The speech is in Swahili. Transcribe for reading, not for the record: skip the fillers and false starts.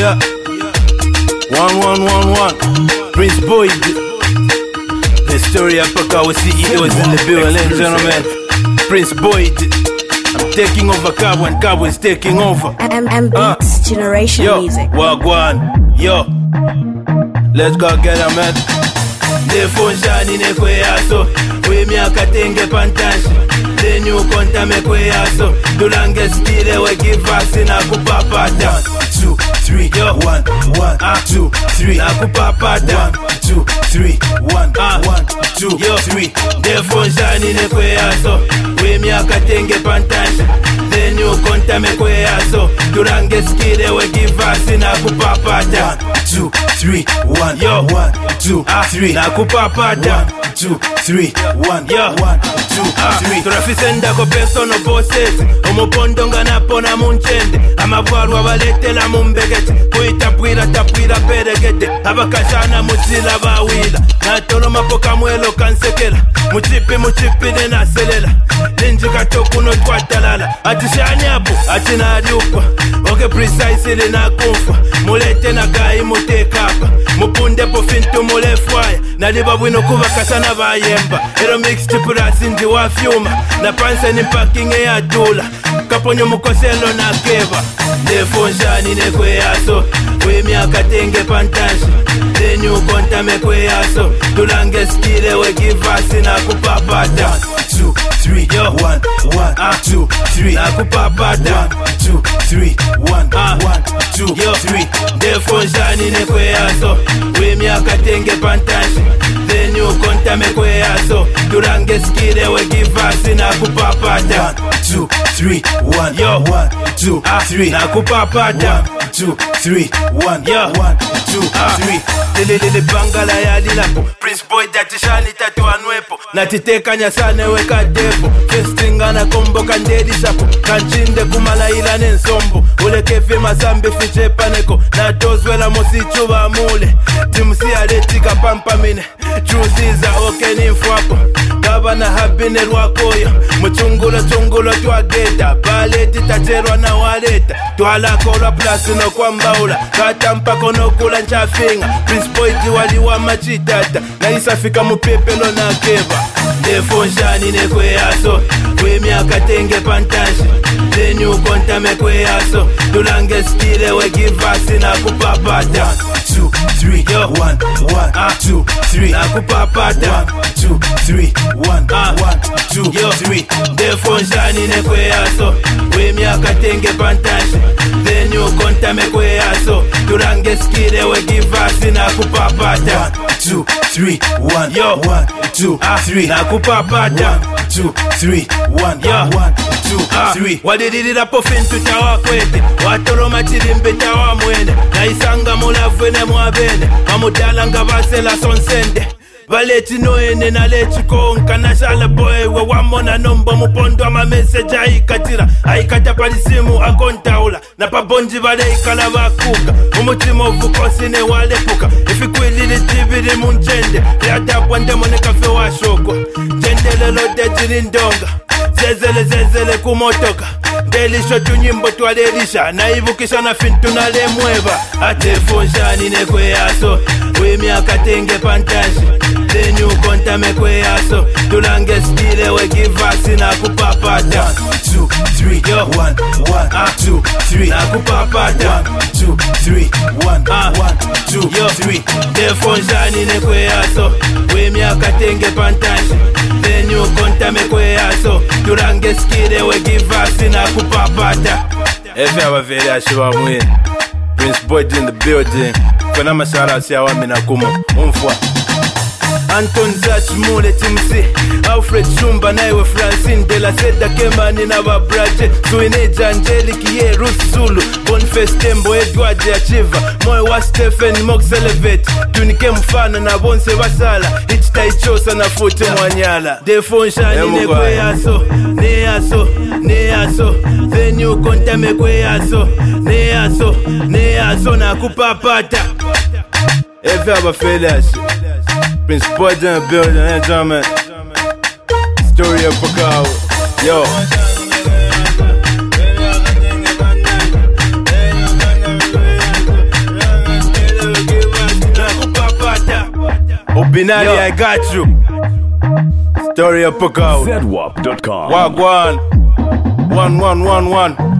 Yeah. 1111. Prince Boyd. The story of Pakawa CEO is in the building, ladies and gentlemen. Prince Boyd. I'm taking over Kabwa and Kabwa is taking over. Beats Generation Yo, Music. Wagwan. Yo. Let's go get a man. Defonshani ne kweyaso. We miaka tenge pantashi. Then you konta me kweyaso. Dulange stile we give us in a kupapata. 1, 2, 3, 1, 2, 3. Nakupapata. 1, 2, 3, 1, 2, 3. Defonshani ne kweyaso. We miaka tenge pantashi. Then you konta me kweyaso. Dulange stile we give us in a kupapata. 1, 2, 3, 1, 2, 3. Nakupapata. 1, 2, 3, 1, 2, 3. Turafisenda ko personal bosses. Omupondonga napona munchende. Amabwarwa baletela mumbegete. Kuitapwira tapwira peregete. Abakashana muchila bawila. Natolo mapoka mwelo kansekela. Muchipi nenaselela. Ninji katoku no twatalala. Atishani apu, atina aliukwa. Okay, precisely na kumfa. Mulete na kai mutekapa. Mupunde po fintu mulefwaya. Naliba bwino kuva kasana bayemba. Ero mix chipurasi ndi wafyuma. Na pansa ni parking ya dula. Kaponyo mukoselo na keva. Defonshani ne kweyaso. We miaka tenge pantashi. Then you konta me kweyaso. Dulange stile we give us na kupapata. 1, 2, 3, 1, 2, 3. Nakupapata. 1, 2, 3, 1, 2, 3. Defonshani ne kweyaso. We miaka tenge pantashi. Then you konta me kweyaso. Dulange stile we give us na kupapata. 1, 2, 3, 1, 2, 3. Nakupapata. 1, 2, 3, 1, 2, 3. Lele bangala ya lilapo. Prince Boyd datishani tatu anwepo. Natiteka nyasane weka depo. Festinga na kombo kandedi shapo. Kanchinde kumala ila nensombo. Ule kefe mazambi fiche paneko. Na tozwela mosichu wa mule. Timusi aletika pampamine. Chuziza oke ninfwapo. Gavana habine rwakoyo. Mchungulo tuageta. Baleti tacherwa na waleta. Tuhalako la plasi no kwa mbaula. Katampa kono kula nchafinga. Prince Boyd waliwa machitata. Na isafika mupepelo na keva. Defonshani ne kweyaso. We miaka tenge pantashi. Then you konta me kweyaso. Dulange stile we give us na kupapata. 1, 2, 3, 1, 2, 3. Nakupapata. 1, 2, 3, 1, 2, 3. Defonshani ne kweyaso. We miaka tenge pantashi. Then you konta me kweyaso. Dulange stile we give us na kupapata. 1, 2, 3, 1, 2, 3. Nakupapata. 1, 2, 3, 1, 2, 3. Wadidira po fintu tawa kwete. Watoro machirimbe tawa mwene. Na isanga mulavene mwabene. Mamudala nga basela sonsende. Valeti noene na lechi konka. Nashala boy we wamona nombo. Mupondo ama message aikata palisimu akontaula. Na pabonji vale ikala vakuka. Umutimo vukosine walepuka. Ifikwilili tibiri munchende. Readabwa ndemone kafe wa shoko. Jendele lote jirindonga. Zezele kumotoka. Delisho tunyimbo tualelisha. Naivukisha na fintu na lemweva. Defonshani ne kweyaso. We miaka tenge pantashi. Then you konta me kweyaso. Dulange stile we give us na kupapata. 1, 2, 3, 1, 2, 3. Nakupapata. 1, 2, 3, 1, 2, 3. Defonshani ne kweyaso. We miaka tenge pantashi. Then you konta me kweyaso. Dulange stile we give us na kupapata. Efe abaveli ashiwa mwini. Prince Boyd in the building. Kuna mashala siya wami na kumo. Umfwa Anton Zach Mule Timsi Alfred Shumba naiwe Francine De La Seda Kemani na wabraje Suineja Angelique Ye Ruth Zulu Boniface Tembo Edward Achiva Moe wa Stephen Mox Elevate Tunike mfana na bonse basala Ichita ichosa na fute mwanyala Defonshani ne kweyaso Neyaso Then you konta me kweyaso Neyaso na kupapata Efe abafeli Prince Boyd in the building, ladies and gentlemen. Story of Pakawa. Yo. Obinari, I got you. Story of Pukao. ZWAP.com. Wagwan. 1111.